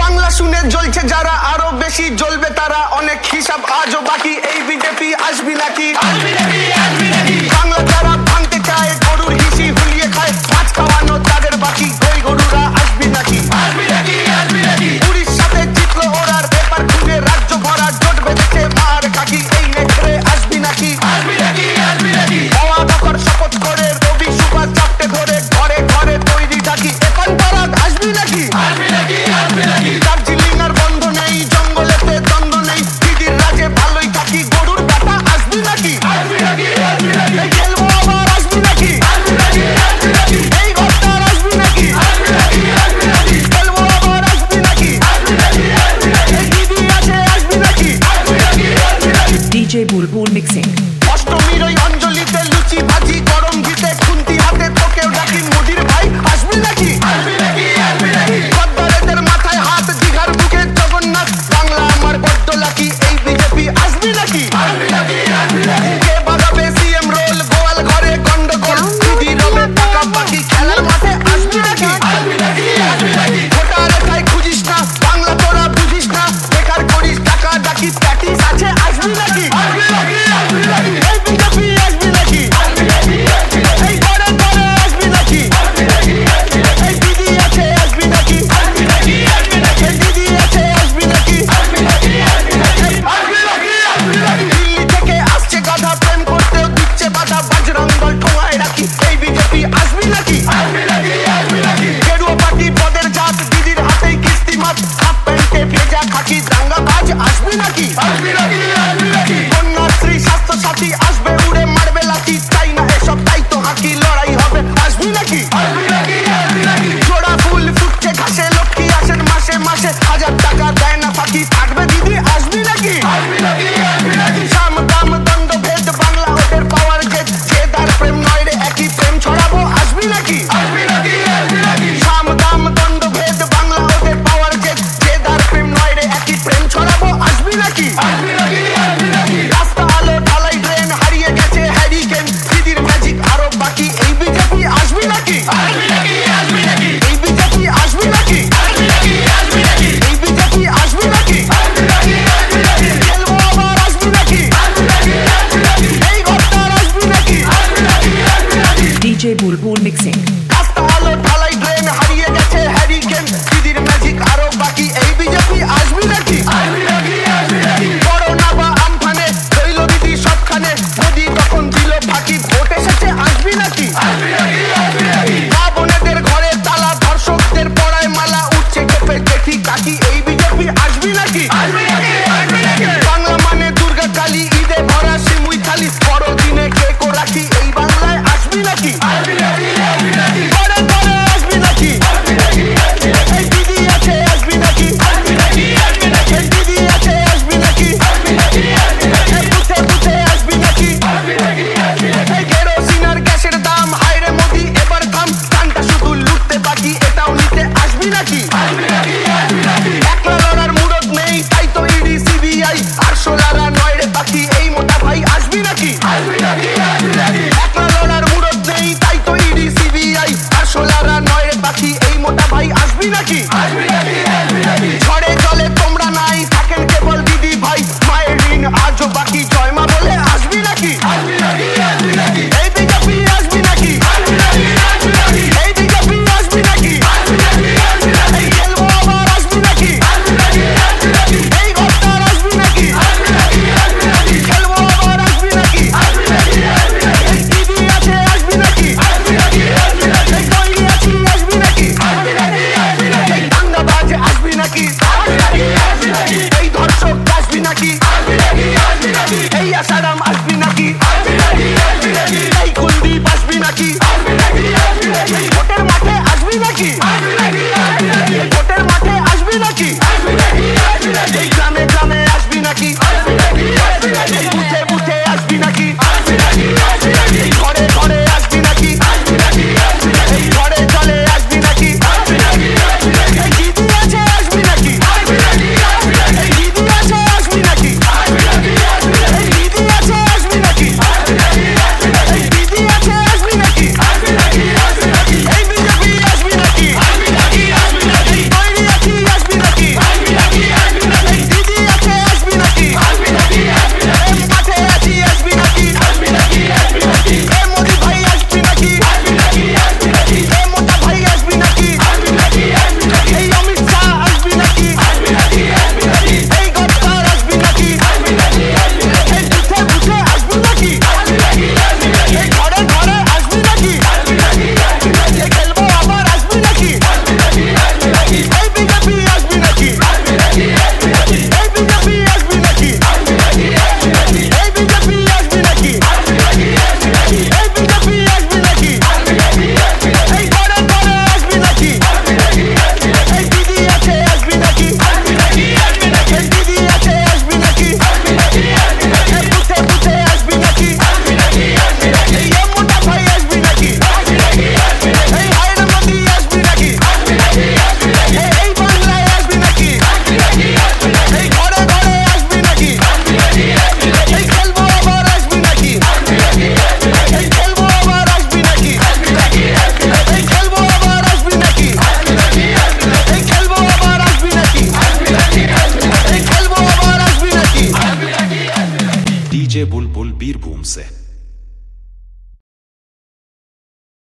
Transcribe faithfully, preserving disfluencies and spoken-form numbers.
বাংলা শুনে জ্বলছে যারা, আরো বেশি জ্বলবে তারা। অনেক হিসাব আজও বাকি, এই বিজেপি আসবি নাকি? বাংলা যারা ভাঙতে চায়, গরুর হিসি হুলিয়ে খায়, মাছ খাওয়ানো তাদের বাকি। ওই গরুরা আসবি নাকি? উড়িষ্যাতে জিতলো ওরা, পেপার খুলে রাজ্য ভরা, জোট বেঁধেছে মার কাকি। এই নেত্রে আসবি নাকি? হওয়া দখর শপথ করে, রবি সুভাষ চাপটে ধরে, ঘরে ঘরে তৈরি থাকি। এখন পারাদ আসবি নাকি? দার্জিলিং আর বন্ধ নেই, জঙ্গলেতে দ্বন্দ্ব নেই, দিদির রাজে ভালোই থাকি। গরুর ব্যাটা আসবি নাকি? খেলবো আবার আসবি নাকি? এই ঘরটার আসবি নাকি? খেলবো আবার আসবি নাকি? দিদি আছে আসবি নাকি? DJ Bulbul mixing. অষ্টমীর ওই অঞ্জলিতে লুচি ভাজি গরম ঘিতে, খুন্তি হাতে তোকেও ডাকি। মোদির ভাই আসবি নাকি? গদ্দারেদের মাথায় হাত, দিঘার বুকে জগন্নাথ। বাংলা আমার বড্ড লাকি, এই বিজেপি আসবি নাকি? কে বাজাবে সিএম রোল, গোয়াল ঘরে গন্ডগোল, দিদি রবে টাকা বাকি। খেলার মাঠে আসবি নাকি? ভোটার রেখায় খুঁজিস না, বাংলা তোরা বুঝিস না, বেকার করিস টাকা ডাকি। প্যাটিস আছে আসবি নাকি? এই বিজেপি আসবি নাকি? এই ঘরে ঘরে আসবি নাকি? এই দিদি আছে আসবি নাকি? এই দিদি আছে আসবি নাকি? দিল্লি থেকে আসছে গাধা, প্রেম করতেও দিচ্ছে বাধা। বজরং দল ঠোঙায় রাখি, এই বিজেপি আসবি নাকি? গেরুয়া পার্টি পদের জাত, দিদির হাতেই কিস্তি মাত। হাফ প্যান্টে ভেজা খাকি, দাঙ্গা বাজ আসবি নাকি? কন্যাশ্রী স্বাস্থ্য সাথী আসবে উড়ে, মারবে লাঠি। চাই না এসব, তাই তো হাঁকি। লড়াই হবে আসবি নাকি? জোড়া ফুল ফুটছে ঘাসে, লক্ষ্মী আসেন মাসে মাসে, হাজার টাকা দেয় না ফাঁকি। থাকবে দিদি আসবি নাকি? সাম দাম দ্বন্দ্ব ভেদ, বাংলা ওদের পাওয়ার জেদ। যে তার প্রেম নয় রে একই, প্রেম ছড়াবো আসবি নাকি? সাম দাম দ্বন্দ্ব ভেদ, বাংলা ওদের পাওয়ার জেদ। যে তার প্রেম নয় রে একই, প্রেম ছড়াবো আসবি নাকি? রাস্তা আলো ঢালাই ড্রেন, হারিয়ে গেছে হ্যারিকেন, দিদির ম্যাজিক আরো বাকি। এই বিজেপি আসবি নাকি? এই বিজেপি আসবি নাকি? এই বিজেপি আসবি নাকি? খেলবো আবার আসবি নাকি? এই ঘরটার আসবি নাকি? DJ Bulbul mixing. রাস্তা আলো ঢালাই ড্রেন, হারিয়ে গেছে হ্যারিকেন, দিদির ম্যাজিক আরো বাকি। এই বিজেপি আসবি নাকি? করোনা বা আমফানে রইল দিদি সবখানে, মোদি তখন দিল ফাঁকি। ভোট এসেছে আসবি নাকি? মা বোনেদের ঘরে তালা, ধর্ষকদের পড়ায় মালা, উঠছে খেপে জেঠি কাকি। এই বিজেপি আসবি নাকি? বাংলা মানে দুর্গা কালী, ঈদে ভরা সিমুই থালি, বড়দিনে কেকও রাখি। এই বাংলায় আসবি নাকি? ঘরে ঘরে আসবি নাকি? এই দিদি আছে আসবি নাকি? এই দিদি আছে আসবি নাকি? এই বুথে বুথে আসবি নাকি? এই কেরোসিন আর গ্যাসের দাম, হায়রে মোদি এবার থাম। গানটা শুধু লুটতে বাকি, এটাও নিতে আসবি নাকি? একলা লড়ার মুরত নেই, তাই তো ইডি সিবিআই। আর সোলারা নয় রে বাকি, এই মোটা ভাই আসবি নাকি? একলা লড়ার মুরত নেই, তাই তো ইডি সিবিআই। আর সোলারা নয় রে বাকি, এই মোটা ভাই আসবি নাকি? ঝড়ে